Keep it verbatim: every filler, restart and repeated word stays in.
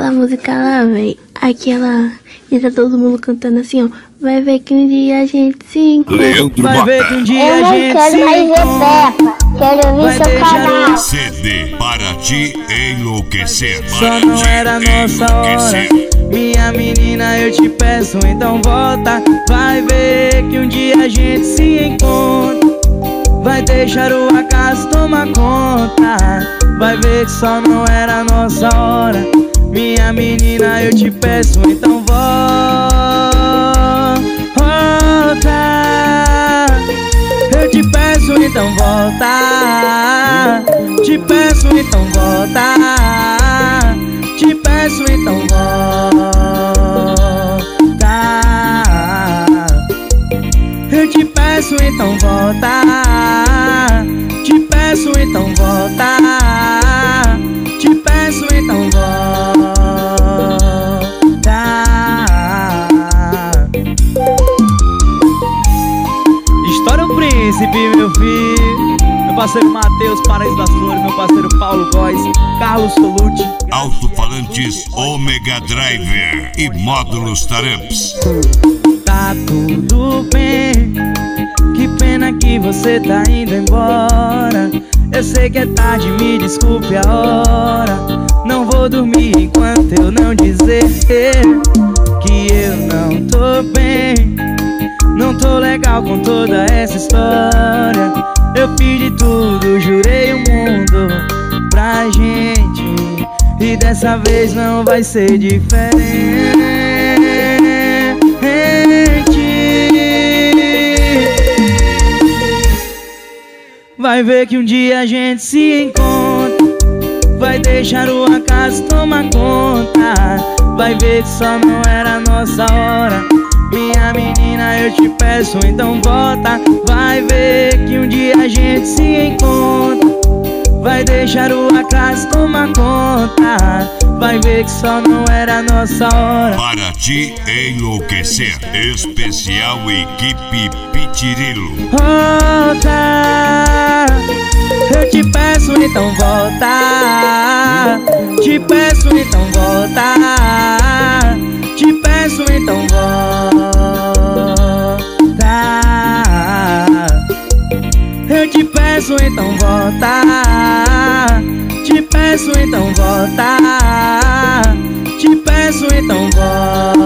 aquela música lá, véi. Aquela... E tá todo mundo cantando assim, ó. Vai ver que um dia a gente se encontra. Vai ver que um dia a gente se Eu não quero mais ver Peppa. Quero ver seu canal. C D para te enlouquecer. Só não era nossa hora. Minha menina, eu te peço, então volta. Vai ver que um dia a gente se encontra. Vai deixar o acaso tomar conta. Vai ver que só não era nossa hora. Minha menina, eu te peço, então volta. Eu te peço, então volta. Te peço, então volta. Te peço, então volta. Eu te peço, então volta. Te peço, então volta. Te peço, então volta. História do Príncipe, meu filho. Meu parceiro Matheus, Paraíso das Flores. Meu parceiro Paulo Góes, Carlos Colucci. Alto-falantes Omega Driver e módulos Taramps. Tá tudo bem. Que pena que você tá indo embora. Eu sei que é tarde, me desculpe a hora. Não vou dormir enquanto eu não dizer que eu não tô bem. Não tô legal com toda essa história. Eu fiz de tudo, jurei o mundo pra gente. E dessa vez não vai ser diferente. Vai ver que um dia a gente se encontra. Vai deixar o acaso tomar conta. Vai ver que só não era nossa hora. Minha menina, eu te peço, então volta. Vai ver que um dia a gente se encontra. Vai deixar o acaso tomar conta. Vai ver que só não era nossa hora. Para te enlouquecer, especial equipe Pitirilo. Volta. Eu te peço, então volta. Te peço, então volta. Te peço, então volta. Eu te peço, então volta. Te peço, então volta. Te peço, então volta.